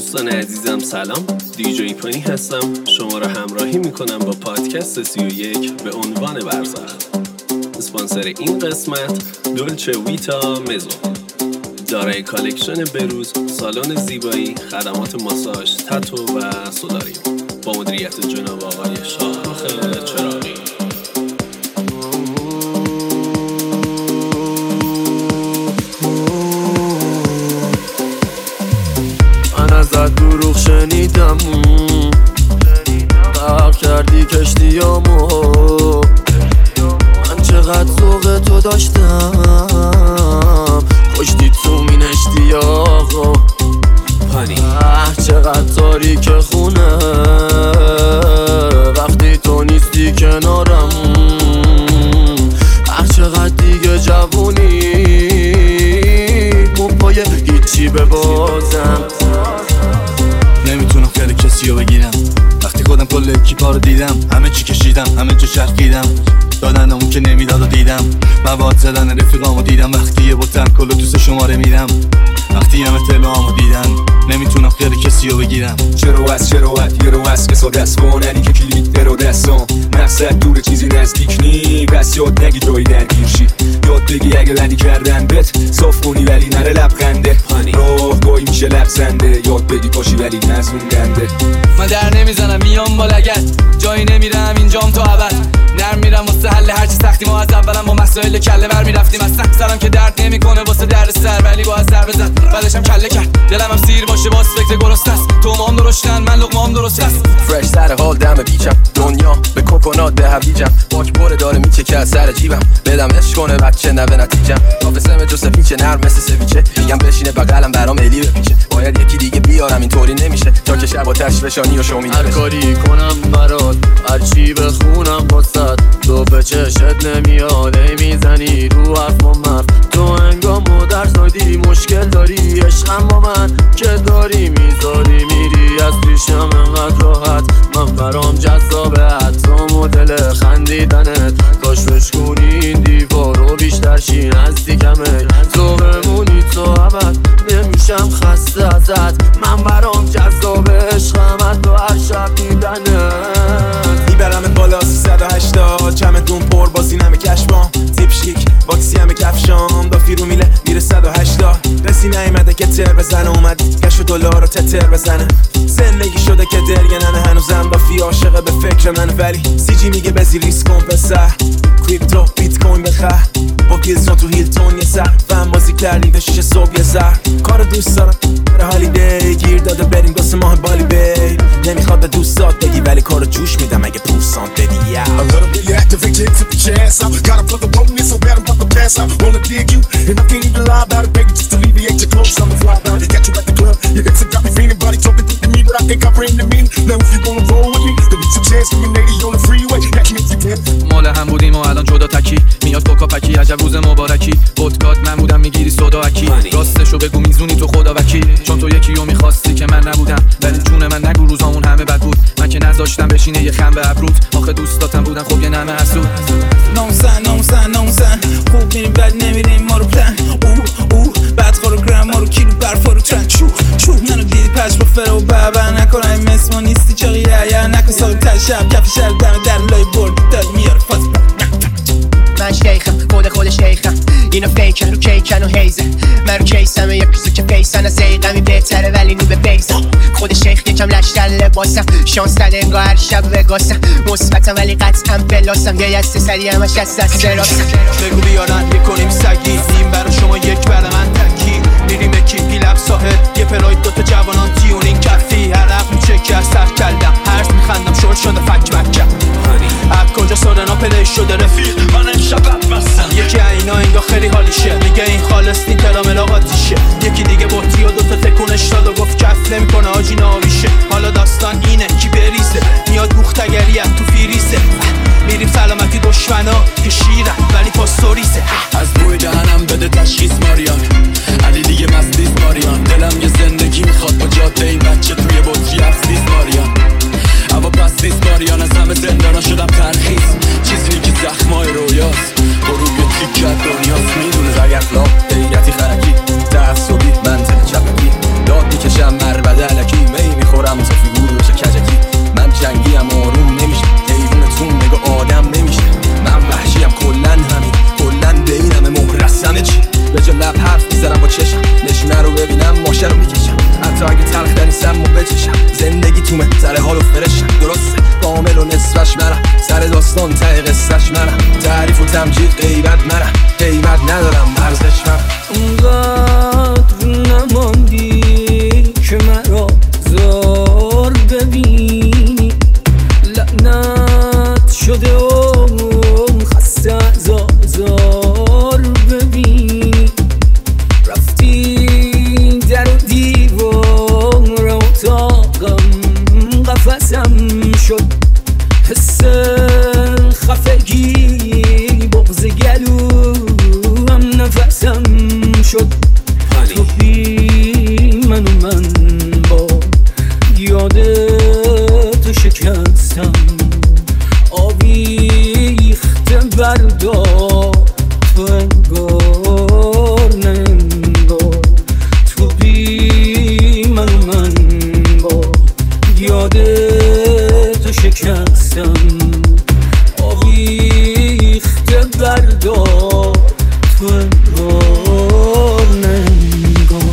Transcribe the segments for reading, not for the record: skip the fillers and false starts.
دوستان عزیزم سلام، دیجی پانی هستم. شما را همراهی میکنم با پادکست 31 به عنوان برزخ. اسپانسر این قسمت دولچه ویتا مزو، دارای کالکشن بروز، سالن زیبایی، خدمات ماساژ، تتو و سولاریوم با مدیریت جناب آقای شاهرخ چراغی. من ازت دروغ شنیدم، غرق کردی کشتیامو. من چقدر ذوق تو داشتم، کشتی تو مین اشتیاقو. چقدر تاریک خونه وقتی تو نیستی کنارم. چقدر دیگه جوونی پای هیچی ببازم. نمیتونم خیلی کسی رو بگیرم وقتی خودم کل اکیپا رو دیدم. همه چی کشیدم، همه جا چرخیدم، دادن اون که نمیداد و دیدم. مواد زدن رفیقامو دیدم وقتی یه بوتن کلو توس شماره میدم. وقتی همه تلوامو دیدن نمیتونم خیلی کسی رو بگیرم. چرا یه رو از قصا دست باننی که کلید درو دستان. مقصد دور چیزی نزدیک نی، پس یاد نگی جایی درگیر شی. یاد بگی اگه لنی کردن بت صاف کنی ولی نره لبخنده. راه گاهی میشه لبزنده، یاد بگی پاشی ولی نزون گنده. من در نمیزنم میام با لگت، جایی نمیرم اینجام تا ابد. نرم میرم واسه حل هرچی سختی. ما از اولم با مسائل کله بر میرفتیم، از سرم که درد نمیکنه واسه درد سر، ولی با از ضربه زد بعدشم کله کرد. دلم هم سیر باشه باز فکر گرست است. تو مام درشتن من لقمام درست است. فرش سر حال دم بیچم، دنیا به کوکونات به هویجم. باک بره داره میچکه از سر جیبم، بدم عشق کنه بچه نوه نتیجم. قافسه جو سفیچه نرم مثل سویچه، میگم بشینه بغلم برام الی بپیچه. باید یکی دیگه بیارم اینطوری نمیشه تا که شب آتش فشانی و شومی. هر کاری کنم برات، هر چی بخونم واسات، تو به چشت نمیاد میزنی رو حرف و مرد. تو انگامو در زادی مشکل داری، عشقم با من که داری میذاری میری از پیشم انقدر راحت. من برام جذابه حتی مدل خندیدنت، کاش بشکونی این دیوارو بیشتر شی نزدیکمه. تو بمونی تو ابد نمیشم خسته ازت. من برام جذابه عشقم حتی هر شب دیدنت. میبرم بالا 380 چمدون پر بازی نمه کشبام. تیپ شیک باکسی همه کفشام، دافی رو میره 180. رسی نیمده که تر بزنه، اومد کشف دلار رو تتر بزنه. زندگی شده که درگننه، هنوزم دافی عاشقه به فکر من، ولی سیجی میگه بزی ریسک کن پسر. کریپتو بیت کوین بخر با گیلزون تو هیلتون یه سر. فهم بازی کردیم به 6 صبح یه زر. کارو دوست دارم بره هالیدی، گیر داده بریم 2 ماه بالی بی. نمیخواد به دوستات بگی ولی کارو جوش میدم اگه پوسان بدی. A little bit activated, tip your chance out. Gotta put the bone in so bad I'm about to pass out. Wanna dig you, and I can't even lie about it, baby. Just alleviate your clothes, I'ma fly about it. Got you at the club, your hips have got me feeling. Body talking to me, but I think I bring the meaning. Now if you wanna roll with me, then it's a chance for your lady on the freeway. Catch me if you can. مال هم بودیم و الان جدا تکی، میاد کوکا پکی عجب روز مبارکی. ودکات من بودم میگیری سودا اکی، راستشو بگو میزونی تو خدا وکیل. چون تو یکیو میخواستی که من نبودم، ولی جون من نگو روزامون همه بد بود. من که نذاشتم بشینه یه خم به ابروت، آخه دوستاتم بودن خب یه نمه حسود. نامزن خوب میریم بد نمیریم ما رو پلن. بعد خورو گرم ما رو کیلو برفا رو ترن. چو منو دیدی پش با فره و بابا نکن این مثل ما نیستی چاقیه یا نکن صاحب تر شب کف شهر دم در لای برد داد میاره فاز. من شیخم خود شیخم، اینا فیکن رو کیکن و هیزه. من رو کیسمه یک پیزو که فیسن از ایقمی بهتره ولی نو به بیزم. خود شیخ یکم لشتر لباسم، شانس داده انگاه هر شب وگاسم. مثبتم ولی قطعا بلاسم، یه یسته سری همش از دست راستم. بگو بیارن میکنیم سگی، این برا شما یک برا من تکی. میریم به کیپی لب ساحل، یه پراید دوتا جوانان تیونین کفی. عرق میچکی از سر کلدم، هرس میخندم شورت شده فک مکم. اب کجا سورنا پلی شده رفیق من امشب بدمستم. یکی اینا انگاه خیلی حالیشه، میگه این خالص نی ترامل آقاتیشه. یکی دیگه بطی و دوتا تکونش داد و گفت کف نمیکنه آجی ناویشه. حالا داستان اینه کی بریزه، میاد بوختگری تو فیریزه. میریم سلامتی دشمنا که شیرن ولی پاستوریزه. از بوی دهنم بده تشخیص ماریان، علی سر حال و فرشم درسته کامل و نصفش منم سر داستان ته قصهش منم تعریف و تمجید غیبت منم قیمت ندارم ارزش منم اونقدر نماندی که مرا زار ببینی لعنت شده و خسته ازار ببینی رفتی در و دیوار اتاقم قفسم شد حس خفگی بغض گلوم نفسم شد تو بی من و من با یاد تو شکستم آویخته بردار تو انگار ننگار تو بی من و من با یاد تو شکستم آویخته بردار تو انگار ننگار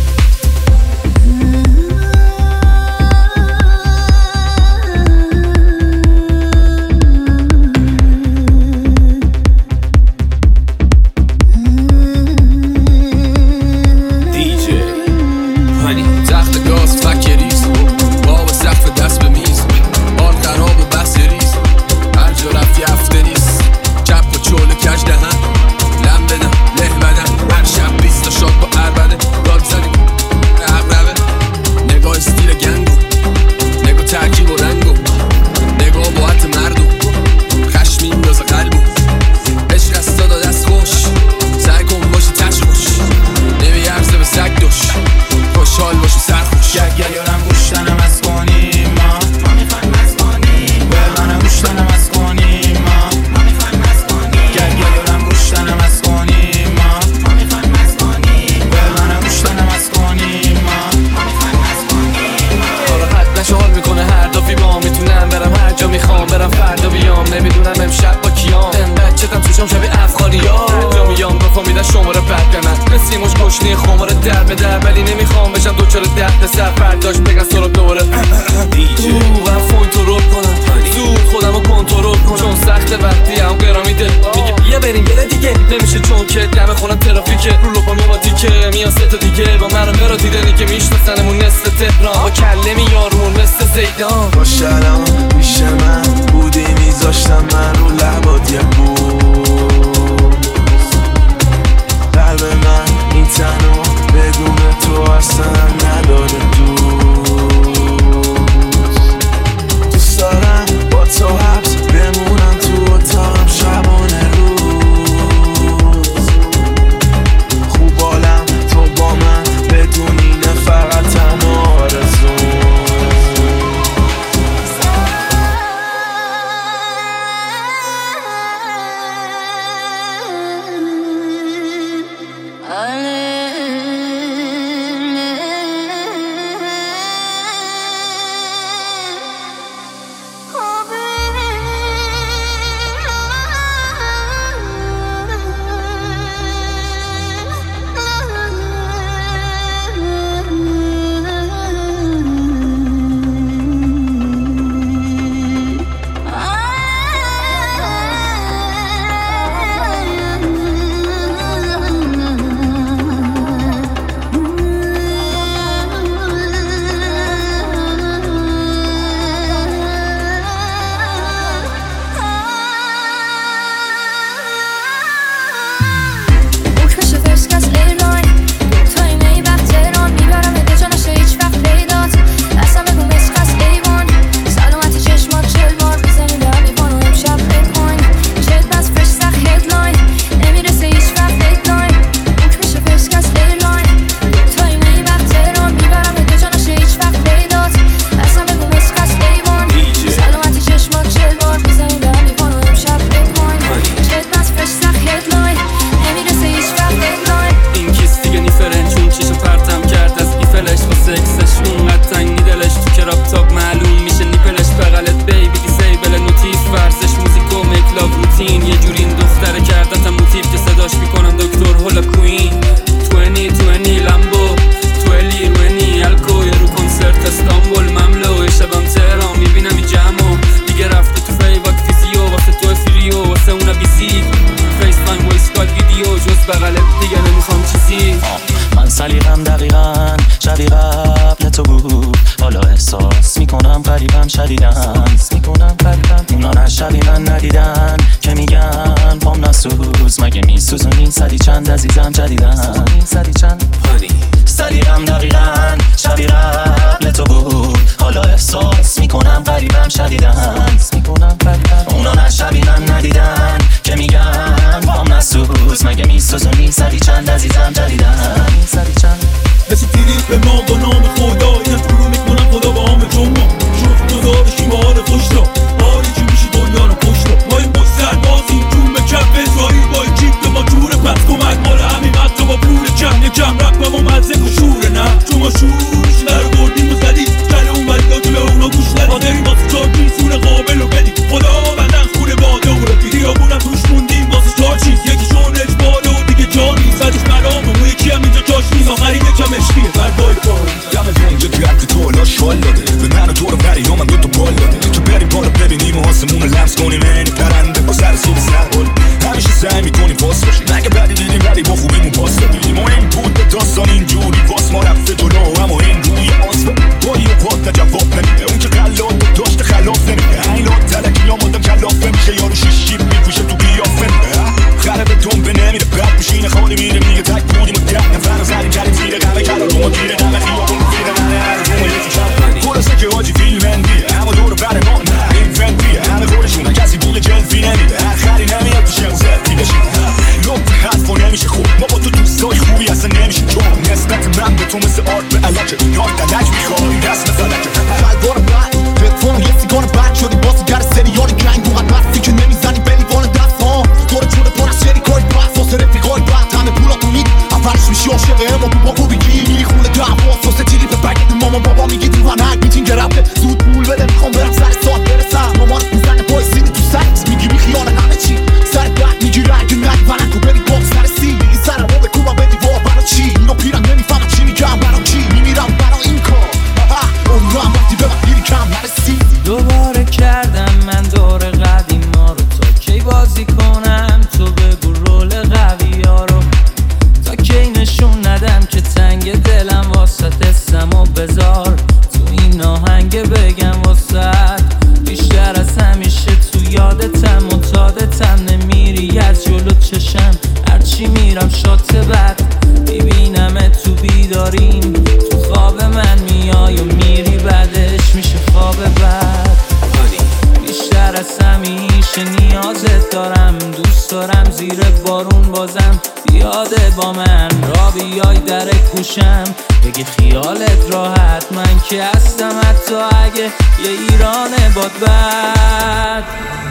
تخت گاز فکریز باب سقف دست به میز حال خراب و بحث ریز هر جا رفتی هفته نیست چپ و چول کج دهن لم بدم له بدم هر شب 20 تا شاد با عربده داد زنی عقربه نگاه استیل گنگو نگاه ترکیب و رنگو نگاه با حت مردو خشم میندازه قلبو عشق از دادا دست خوش سعی کن باشی تش خوش نمیارزه به سگ دوش خوشحال باشی سرخوش گریارم گوشتنم از کنیم ما میخوایم از کنیم برمانم گوشتنم از کنیم ما میخوایم از کنیم گریارم گوشتنم از کنیم ما میخوایم از کنیم برمانم گوشتنم از کنیم ما میخوایم از کنیم حالا حد نشه حال میکنه هر دفعی با میتونم برم هر جا میخوام برم فردا بیام نمیدونم امشب با کیام این بچه‌تم توشم شبیه افغانیا هر جا میام رفا میدن شماره بد به من مثل موش گشنی خماره در به در ولی نمیخوام بشم دوچار درد سر فرداش بگن سراب دوباره تو فون تو رو کنم زود خودم رو کنترل کنم چون سخت وقتی هم گرامی دل میگه بیا بریم یه دیگه نمیشه چون که دم خونم ترافیکه رو لپام یه بادی که میان سه تا دیگه با من رو برا دیدنی که میشناسنمون نصف تهران با کله میارمون مثل زیدان با شرم پیش من بودی میذاشتم من رو لبات یه قلب من این تنو بدون تو اصلا نداره دوست دارم با تو حبس بمونم تو اتاقم شبانه روز خوب حالم تو با من بدون اینه فقط تنها آرزو ندیدن شبی قبل تو بود حالا احساس میکنم قریبم شدیدن اونا نه شبی من ندیدن که میگن پام نسوز مگه میسوزونی صدی چند عزیزم جدیدن صدیقم دقیقا شبی قبل تو بود حالا احساس میکنم قریبم شدیدن اونا نه شبی من ندیدن که میگن پام نسوز مگه میسوزونی صدی چند عزیزم جدیدن رسیدی به ما با نام خدا اینم شروع میکنم خدا با همه جمعه شوخ گذارشی با حال خوش را حالی چی میشی دنیا رو پشت را ما این مستر بازیم جون به کف بزایی با این جیب به ما جوره پس کمک مال همین مطلب با پول یکم رک به ما مزه و شوره نه شما شورش در بردیم و زدید جل اون ولیداتو به اونا گوش ندید ما داریم واسه چارچی سور قابل و بدید خدا بدن خونه باده و رفی خیابونم توش موندیم واسه چارچی یکیشون اجباله و دیگه جانی زدش مرام و یکی هم اینجا جاش نیست آخرین یکم عشقیه بردای کار دم رنج درد تو لاش شال داده به من و تو رو پریام من دوتا بال داده تو بریم بالا ببینیم و آسمون رو لمس کنیم اینی پرنده با سر صبح سربال همیشه سعی میکنیم پاس باشیم اگه بدی دیدیم ولی با خوبیمون پاس دادیم ما این بود به داستان اینجوری واس ما رفته جلو اما این روی آسفه بایی و پاد جواب نمیده اون که قلات داشته خلاف نمیده این لات تلکی یا مادم کلاف نمیشه یارو شیشی میپوشه تو قیافه خره به دنبه نمیره بعد میشینه خالی میره میگه تک بودیم و ده نفر زدیم کردیم زیره قمه کلا رو ما گیره قمه خیابون زیره قمه عرضه ما یکی شب خلاصه که حاجی فیلمندیه اما دور بر ما نه این فندیه همه خورشونه کسی بول جلفی نمیده خری نمیاد تو شم زدی بشید لب حرفا نمیشه خوب ما با تو دوستای خوبی اصلا نمیشه چون نسبت من به تو مثل آرد به علکه یاد دلک میخوای رسم فلکه خلوار بعد تلفن یه سیگار بعد شدی باز گر سریال گنگ و حرفی که نمیزنی بلیوان دست ها دور جون پر از شریکای بحث واسه رفیقای بعد همه پولاتو میدی اولش میشی عاشق اما با خوبی گیری خونه دعوا واسه تیری به بگید ماما بابا میگی دیوانک میتینگ رفته زود پول بده میخوام برم سر ساعت برسم مامان میزنه پای سینی تو سرت میگی بی خیال همه چی سر بعد میگی رنگ نگیونک و بری باز سر سی میگی سر رو بکوبم به دیوار برا چی اینو پیرن نمیفهمم چی میگم برا کی میمیرم برا این کار اون رو هم وقتی به من گیری کم نرسی دوباره کردم من دور قدیما رو تا کی بازی کنم تو بگو رول قوی ها رو تا کی نشون ندم که تنگ دلم واسط اسم و بذار تو این آهنگ بگم واسط بیشتر از همیشه تو یادتم متادتم نمیری از جلو چشم هرچی میرم شات بد میبینم تو بیداریم تو خواب من میای و میری بعدش میشه خواب بد بیشتر از همیشه نیازت دارم دوست دارم زیر بارون بازم بیاده با من را بیای در گوشم بگی خیالت راحت من که هستم حتی اگه یه ایران باد بد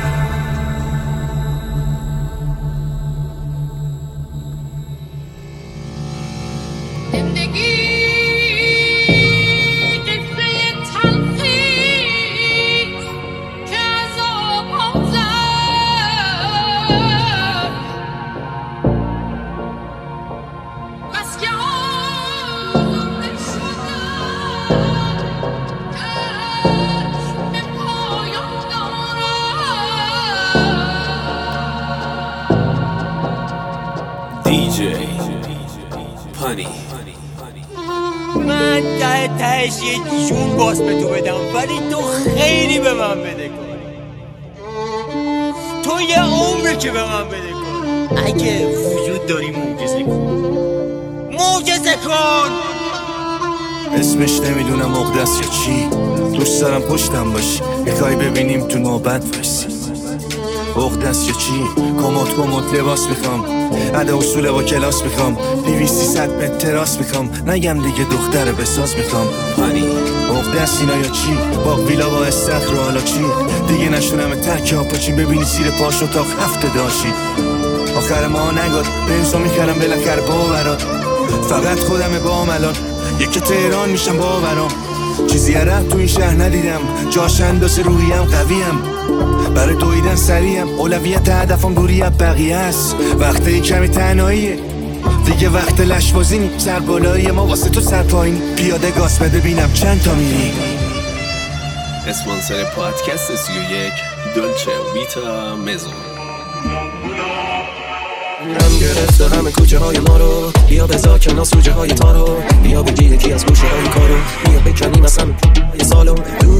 من تهش یه جون باز به تو بدم ولی تو خیلی به من بده کن تو یه عمره که به من بده کن اگه وجود داری معجزه کن اسمش نمیدونم مقدس یا چی دوست دارم پشتم باشی میخوای ببینیم تو نوبت وایسی مقدس یا چی کموت لباس میخوام عده اصول با کلاس میخوام 200-300 متر تراس میخوام نگم دیگه دختر بساز میخوام مقدس اینا یا چی باق ویلا با استخر و حالا چی دیگه نشونم ترک ها پاچین ببینی سیر پاش اتاق هفته داشی آخر ما نگاد بنزو میخرم بالاخره باورات فقط خودم با الان یکی تهران میشم باورام چیزی عرب تو این شهر ندیدم جاش اندازه روحیم قویم برای دویدن سریم اولویت هدفم دوری از بقیه است وقتی کمی تنهاییه دیگه وقت لشبازی نی سر بالایی ما واسه تو سر پایین پیاده گاز بده بینم چند تا میری اسپانسر پادکست 31 دولچه ویتا مزون رم گرفته همه کوچه های ما رو، بیا بزا کنار سوژه های تارو، بیا بگی یکی از گوشه های کارو، بیا بکنیم از همه سالو.